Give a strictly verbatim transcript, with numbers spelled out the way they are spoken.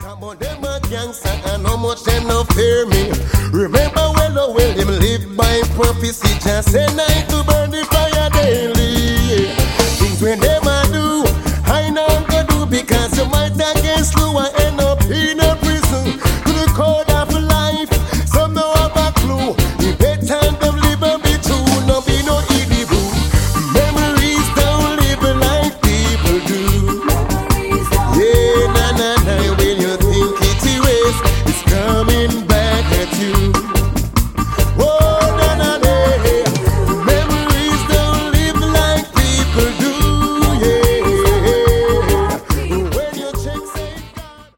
Come on, them a gangster and how much them no fear me. Remember well, oh well, them live by prophecy. Just say night to burn the fire daily. Things when them a do, I know go do because you might against you.